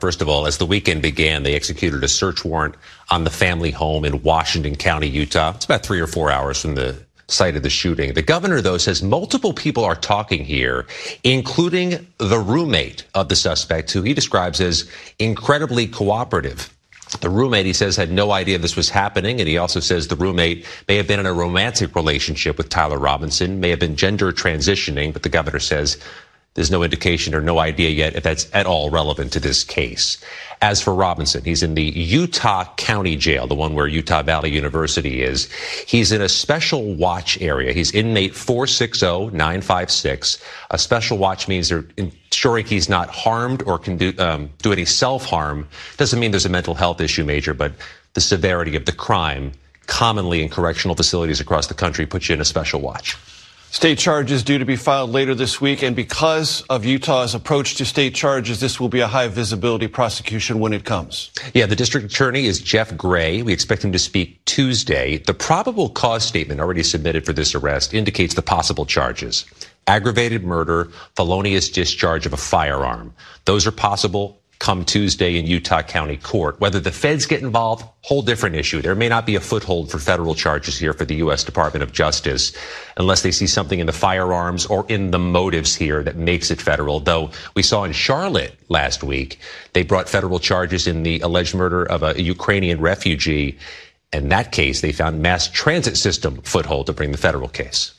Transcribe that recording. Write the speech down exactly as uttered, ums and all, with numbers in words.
First of all, as the weekend began, they executed a search warrant on the family home in Washington County, Utah. It's about three or four hours from the site of the shooting. The governor, though, says multiple people are talking here, including the roommate of the suspect, who he describes as incredibly cooperative. The roommate, he says, had no idea this was happening, and he also says the roommate may have been in a romantic relationship with Tyler Robinson, may have been gender transitioning, but the governor says there's no indication or no idea yet if that's at all relevant to this case. As for Robinson, he's in the Utah County Jail, the one where Utah Valley University is. He's in a special watch area. He's inmate four six zero nine five six. A special watch means they're ensuring he's not harmed or can do, um, do any self-harm. Doesn't mean there's a mental health issue, Major, but the severity of the crime commonly in correctional facilities across the country puts you in a special watch. State charges due to be filed later this week, and because of Utah's approach to state charges, this will be a high visibility prosecution when it comes. Yeah, the district attorney is Jeff Gray. We expect him to speak Tuesday. The probable cause statement already submitted for this arrest indicates the possible charges: aggravated murder, felonious discharge of a firearm. Those are possible come Tuesday in Utah County Court. Whether the feds get involved, whole different issue. There may not be a foothold for federal charges here for the U S Department of Justice unless they see something in the firearms or in the motives here that makes it federal. Though we saw in Charlotte last week, they brought federal charges in the alleged murder of a Ukrainian refugee. In that case, they found mass transit system foothold to bring the federal case.